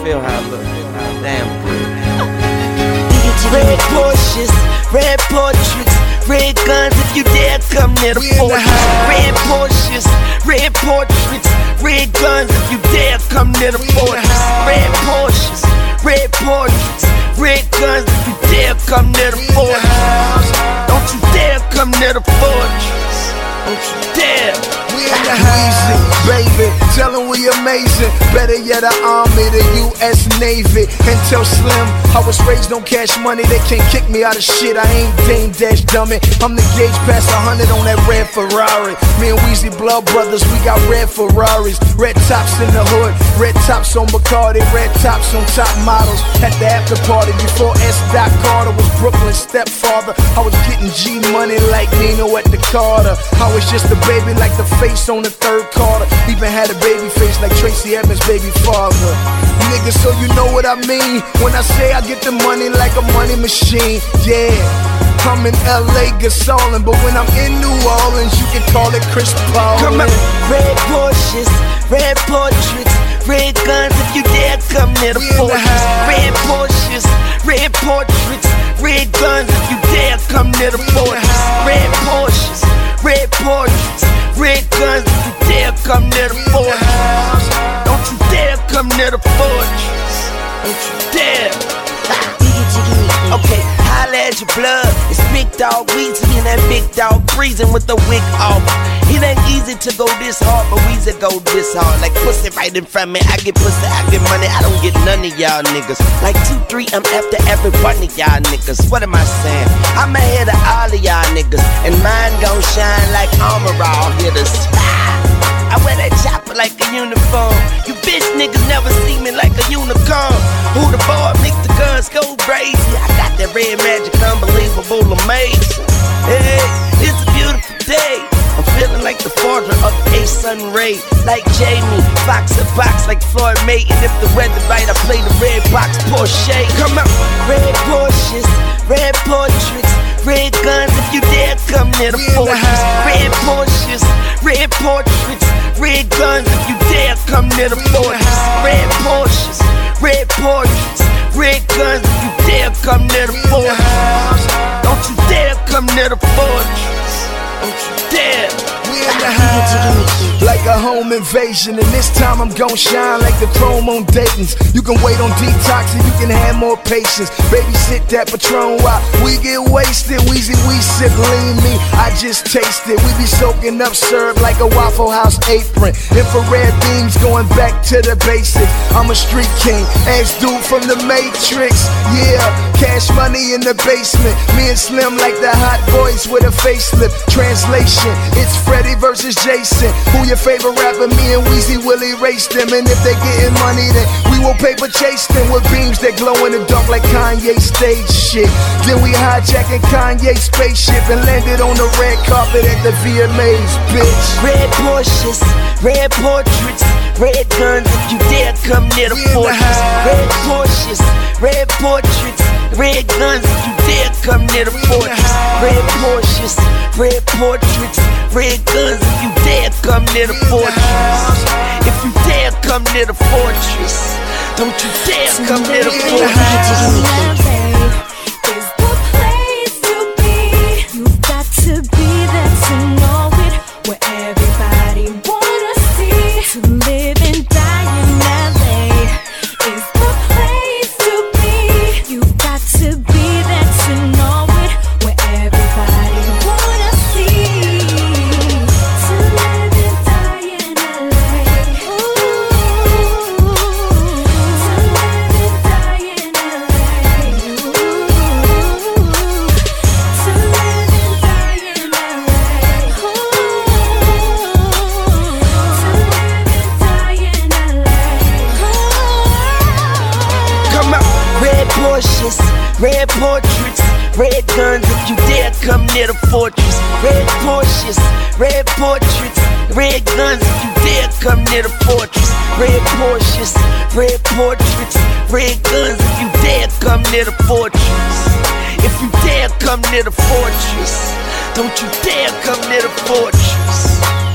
feel how I look. Damn good. Red Porsches, red portraits, red guns if you dare come near the fortress. Red Porsches, red portraits, red guns if you dare come near the fortress. Red Porsches, red portraits, red guns if you dare come near the fortress. Don't you dare come near the fortress. Don't you dare. We in the Weezy, baby, tell them we amazing. Better yet, the Army, the U.S. Navy. And tell Slim, I was raised on cash money. They can't kick me out of shit. I ain't Dame Dash dummy. I'm the gauge past 100 on that red Ferrari. Me and Weezy blood brothers, we got red Ferraris. Red tops in the hood, red tops on Bacardi, red tops on top models. At the after party before S. Doc Carter was Brooklyn's stepfather. I was getting G money like Nino at the Carter. I was just a baby like the face on the third quarter. Even had a baby face like Tracy Evans' baby father. Nigga, so you know what I mean when I say I get the money like a money machine. Yeah, I'm in LA gasolin', but when I'm in New Orleans, you can call it Chris Paul. Come on. Red Porsches, red portraits, red guns if you dare come near the fortress. Red Porsches, red portraits, red guns if you dare come near the fortress. Red Porsches, red portraits, red guns if you dare come near the fortress. Don't you dare come near the fortress. Don't you dare. Okay, holla at your blood. It's Big Dog Weezy and that Big Dog freezing with the wig off. It ain't easy to go this hard, but Weezy go this hard. Like pussy right in front of me, I get pussy, I get money. I don't get none of y'all niggas. Like 2-3, I'm after every one of y'all niggas. What am I saying? I'm ahead of all of y'all niggas, and mine gon' shine like armor all hitters. I wear that chopper like a uniform. You bitch niggas never see me like a unicorn. Who the boy make the guns go crazy? I got that red magic, unbelievable, amazing. Hey, it's a beautiful day. I'm feeling like the father of a sun ray. Like Jamie, box a box like Floyd May. And if the weather right, I play the red box Porsche. Come on. Red Porsches, red portraits, red guns if you dare come near the fortress. Red Porsches, red portraits, red guns if you dare come near the fortress. Red Porsches, red portraits, red guns if you dare come near the fortress. Don't you dare come near the fortress. Don't you dare. We in the house like a home invasion, and this time I'm gon' shine like the chrome on Dayton's. You can wait on detox and you can have more patience. Babysit that Patron while we get wasted. Weezy, we sip lean me, I just taste it. We be soaking up syrup like a Waffle House apron. Infrared beams going back to the basics. I'm a street king, ass dude from the Matrix. Yeah, cash money in the basement. Me and Slim like the hot boys with a facelift. Translation, it's Freddie versus Jason. Who your favorite rapper? Me and Weezy will erase them. And if they getting money, then we will paper chase them with beams that glow in the dark like Kanye stage shit. Then we hijacking Kanye's spaceship and landed on the red carpet at the VMAs, bitch. Red Porsches, red portraits, red guns if you dare come near the fortress. Red Porsches, red portraits, red guns if you dare come near the fortress. Red Porsches, red portraits, red guns if you dare come near the fortress. If you dare come near the fortress, don't you dare come near the fortress. Is the place to be. You've got to be there to know it. Where everybody wanna see. To live and die in LA is the place to be. You've got to be there to know it. Where everybody wanna see. To live and die in LA. Ooh. To live and die in LA. Ooh. To live and die in LA. Ooh. To live and die in LA. Come on. Red Porsches, red portraits, red guns if you dare come near the fortress. Red Porsches, red portraits, red guns if you dare come near the fortress. Red Porsches, red portraits, red guns if you dare come near the fortress. If you dare come near the fortress, don't you dare come near the fortress.